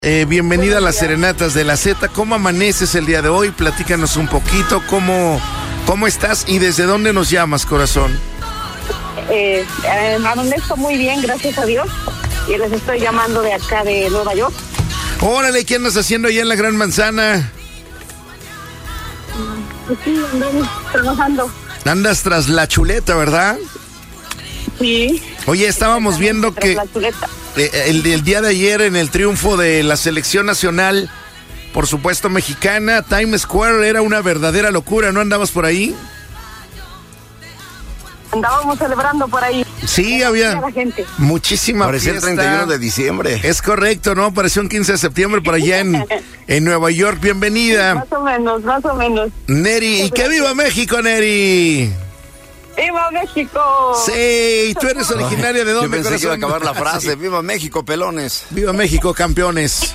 Bienvenida a las Serenatas de la Z. ¿Cómo amaneces el día de hoy? Platícanos un poquito, ¿cómo estás y desde dónde nos llamas, corazón? Amanezco muy bien, gracias a Dios. Y les estoy llamando de acá de Nueva York. Órale, ¿qué andas haciendo allá en la Gran Manzana? Pues sí, andamos trabajando. Andas tras la chuleta, ¿verdad? Sí. Oye, estábamos viendo que el día de ayer en el triunfo de la selección nacional, por supuesto mexicana, Times Square era una verdadera locura, ¿no andabas por ahí? Andábamos celebrando por ahí. Sí, había muchísima parecía fiesta. El 31 de diciembre. Es correcto, ¿no? Pareció un 15 de septiembre por allá en Nueva York. Bienvenida. Más o menos. Neri, ¿y qué viva México, Neri? ¡Viva México! Sí, ¿tú eres originaria de dónde, Yo pensé corazón? que iba a acabar la frase. Sí. ¡Viva México, pelones! ¡Viva México, campeones!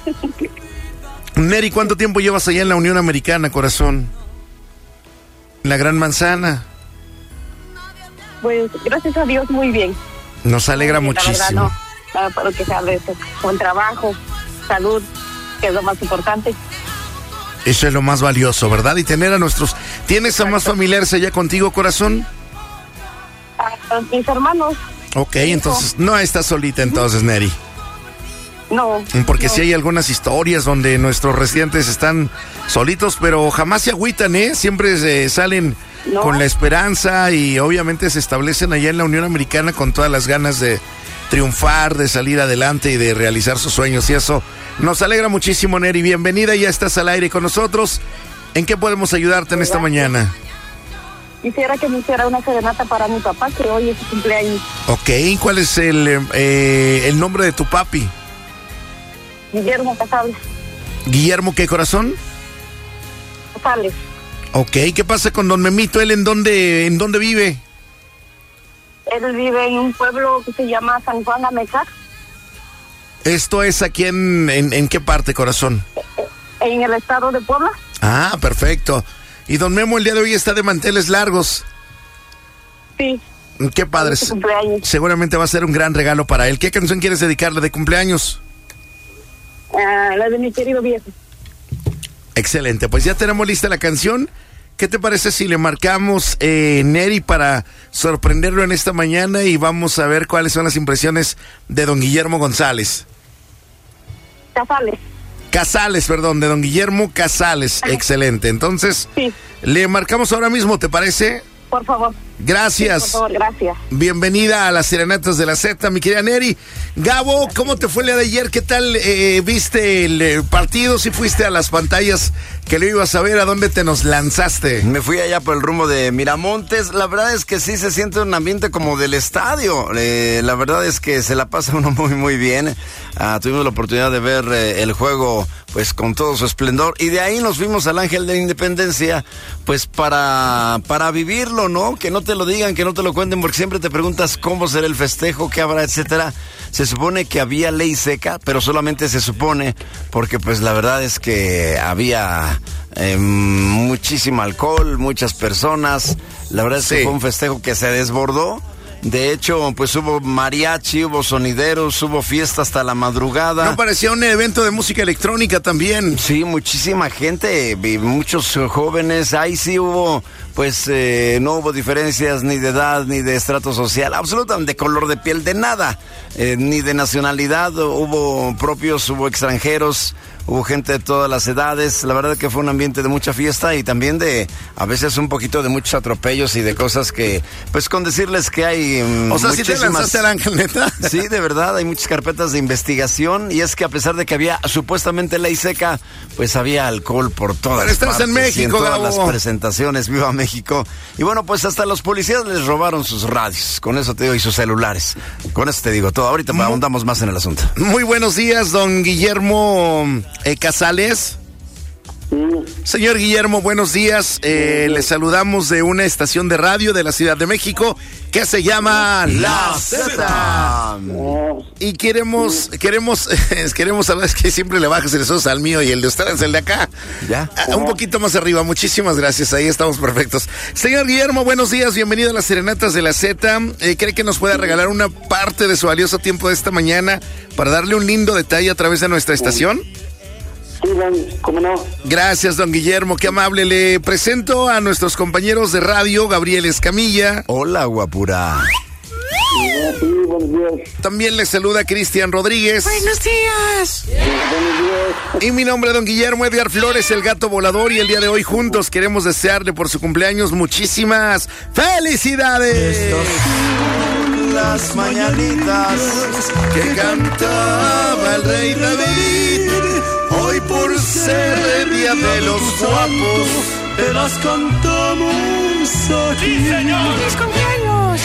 Neri, ¿cuánto tiempo llevas allá en la Unión Americana, corazón? En la Gran Manzana. Pues, gracias a Dios, muy bien. Nos alegra muchísimo. La verdad, no puedo quejar de eso. Buen trabajo, salud, que es lo más importante. Eso es lo más valioso, ¿verdad? Y tener a nuestros... ¿Tienes a más familiares allá contigo, corazón? A mis hermanos. Ok, entonces no estás solita entonces, Neri. No. Porque no. sí hay algunas historias donde nuestros residentes están solitos, pero jamás se agüitan, ¿eh? Siempre se salen con la esperanza y obviamente se establecen allá en la Unión Americana con todas las ganas de triunfar, de salir adelante y de realizar sus sueños. Y eso nos alegra muchísimo, Neri. Bienvenida, ya estás al aire con nosotros. ¿En qué podemos ayudarte en esta mañana? Quisiera que me hiciera una serenata para mi papá, que hoy es su cumpleaños. Ok, ¿cuál es el nombre de tu papi? Guillermo Casales. ¿Guillermo qué, corazón? Casales. Ok, ¿qué pasa con don Memito? ¿Él en dónde vive? Él vive en un pueblo que se llama San Juan Amecac. ¿Esto es aquí en qué parte, corazón? En el estado de Puebla. Ah, perfecto. Y don Memo el día de hoy está de manteles largos. Sí. Qué padre. Seguramente va a ser un gran regalo para él. ¿Qué canción quieres dedicarle de cumpleaños? La de mi querido viejo. Excelente, pues ya tenemos lista la canción. ¿Qué te parece si le marcamos, Neri, para sorprenderlo en esta mañana y vamos a ver cuáles son las impresiones de don Guillermo González? Casales, perdón, de don Guillermo Casales. Ajá. Excelente, entonces sí. Le marcamos ahora mismo, ¿te parece? Por favor. Gracias. Sí, por favor, gracias. Bienvenida a las Serenatas de la Z, mi querida Neri. Gabo, ¿cómo te fue el día de ayer? ¿Qué tal viste el partido? ¿Si fuiste a las pantallas que lo ibas a ver? ¿A dónde te nos lanzaste? Me fui allá por el rumbo de Miramontes. La verdad es que sí se siente un ambiente como del estadio. La verdad es que se la pasa uno muy, muy bien. Tuvimos la oportunidad de ver el juego pues con todo su esplendor. Y de ahí nos fuimos al Ángel de la Independencia pues para vivirlo, ¿no? Que no te lo digan, que no te lo cuenten, porque siempre te preguntas cómo será el festejo, qué habrá, etcétera. Se supone que había ley seca, pero solamente se supone, porque pues la verdad es que había muchísimo alcohol, muchas personas. La verdad es que fue un festejo que se desbordó. De hecho, pues hubo mariachi, hubo sonideros, hubo fiesta hasta la madrugada. No, parecía un evento de música electrónica también. Sí, muchísima gente, muchos jóvenes. Ahí sí hubo, pues no hubo diferencias ni de edad, ni de estrato social, absolutamente de color de piel, de nada, ni de nacionalidad. Hubo propios, hubo extranjeros, hubo gente de todas las edades. La verdad que fue un ambiente de mucha fiesta y también de, a veces un poquito de muchos atropellos y de cosas que, pues con decirles que hay o sea, ¿sí te lanzaste al Ángel, neta? Sí, de verdad, hay muchas carpetas de investigación y es que a pesar de que había supuestamente ley seca, pues había alcohol por todas partes. Pero estás en México, en todas Gabo. Las presentaciones, viva México. Y bueno, pues hasta los policías les robaron sus radios, con eso te digo, y sus celulares. Con eso te digo todo. Ahorita ahondamos más en el asunto. Muy buenos días, don Guillermo Casales. Sí, Señor Guillermo, buenos días. Le saludamos de una estación de radio de la Ciudad de México que se llama La Z. Y queremos saber, es que siempre le bajas el esos al mío y el de ustedes, el de acá. ¿Ya? Un poquito más arriba, muchísimas gracias, ahí estamos perfectos. Señor Guillermo, buenos días, bienvenido a las Serenatas de la Z. ¿Cree que nos pueda regalar una parte de su valioso tiempo de esta mañana para darle un lindo detalle a través de nuestra estación? Sí, ¿cómo no? Gracias, don Guillermo, qué amable. Le presento a nuestros compañeros de radio, Gabriel Escamilla. Hola, guapura. Sí, buenos días. También le saluda Cristian Rodríguez. Buenos días. Buenos días. Y mi nombre es don Guillermo Edgar Flores, el gato volador, y el día de hoy juntos queremos desearle por su cumpleaños muchísimas felicidades. Las mañanitas Que cantaba el rey David, hoy por ser el día de los guapos, te las cantamos aquí. ¡Sí, señor! ¡Feliz cumpleaños!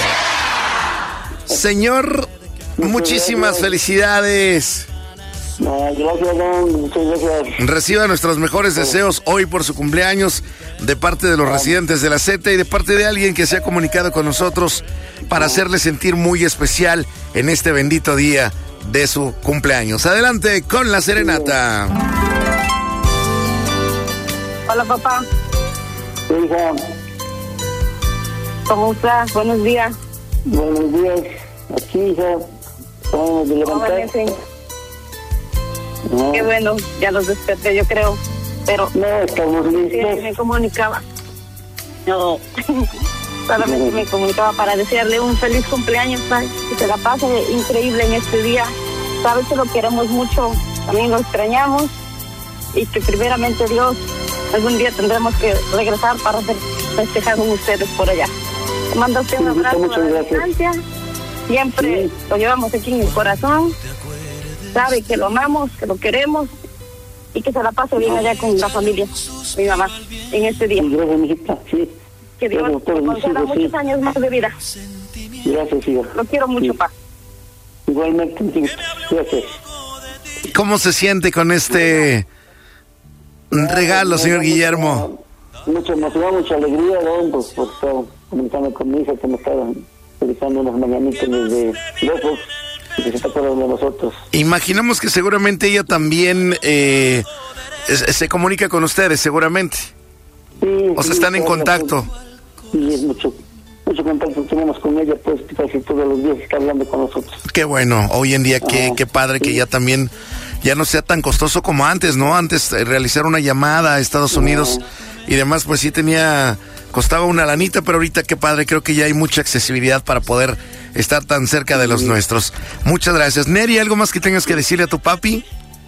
Señor, muchísimas felicidades. Gracias, don. Muchas gracias. Reciba nuestros mejores deseos hoy por su cumpleaños de parte de los residentes de la Z y de parte de alguien que se ha comunicado con nosotros para hacerle sentir muy especial en este bendito día de su cumpleaños. Adelante con la serenata. Hola, papá. Hija, ¿Cómo estás? Buenos días. buenos días. Aquí, hija. Vamos a levantar. Amanecen. No, Qué bueno, ya los desperté, yo creo. Pero no, estamos sí, listos. me comunicaba. No, solamente me comunicaba para desearle un feliz cumpleaños, ¿sabes? Que se la pase increíble en este día. Sabes que lo queremos mucho, también lo extrañamos. Y que primeramente Dios, algún día tendremos que regresar para festejar con ustedes por allá. Te mando usted un abrazo Muchas a la gracias. distancia. Siempre Sí. lo llevamos aquí en el corazón. Sabe que lo amamos, que lo queremos y que se la pase bien allá con la familia, mi mamá, en este día. Sí, gracias, mijita. Sí. Que Dios Gracias, le conceda sí. muchos años más de vida. Gracias, hija. Lo quiero mucho, Sí. pa. Igualmente, mijita. Gracias. ¿Cómo se siente con este regalo, señor Guillermo? Mucha emoción, mucha alegría, don, pues, por estar comentando con mi hija que me estaba realizando unas mañanitas desde lejos y que se está acordando de nosotros. Imaginamos que seguramente ella también se comunica con ustedes, seguramente. Sí, O sea, sí, están en claro, contacto. Sí, es mucho contacto tenemos con ella, pues casi todos los días está hablando con nosotros. Qué bueno, hoy en día qué padre que ya también, ya no sea tan costoso como antes, ¿no? Antes realizar una llamada a Estados Unidos y demás, pues sí costaba una lanita, pero ahorita qué padre, creo que ya hay mucha accesibilidad para poder estar tan cerca de los nuestros. Muchas gracias. Neri, ¿algo más que tengas que decirle a tu papi?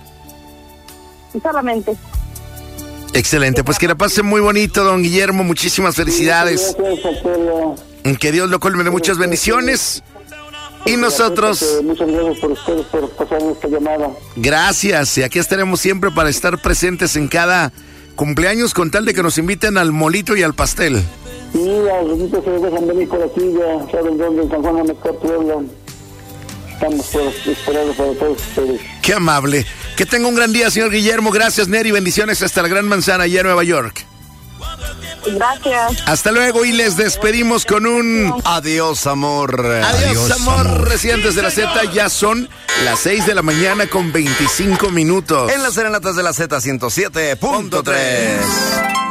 Y solamente. Excelente, pues que la pase muy bonito, don Guillermo, muchísimas felicidades. Gracias a todos. Que Dios lo colme de muchas bendiciones. Y nosotros, Muchas gracias por ustedes por pasar esta llamada. gracias, y aquí estaremos siempre para estar presentes en cada cumpleaños con tal de que nos inviten al molito y al pastel. Sí, las rositas se dejan venir por aquí, ya saben dónde, en San Juan Amezcua, Puebla. Estamos esperados para todos ustedes. Qué amable. Que tenga un gran día, señor Guillermo. Gracias, Neri. Bendiciones hasta la Gran Manzana, allá en Nueva York. Gracias. Hasta luego y les despedimos con un adiós, amor. adiós, amor. Residentes de la Z, ya son las 6 de la mañana con 25 minutos. En las Serenatas de la Z 107.3.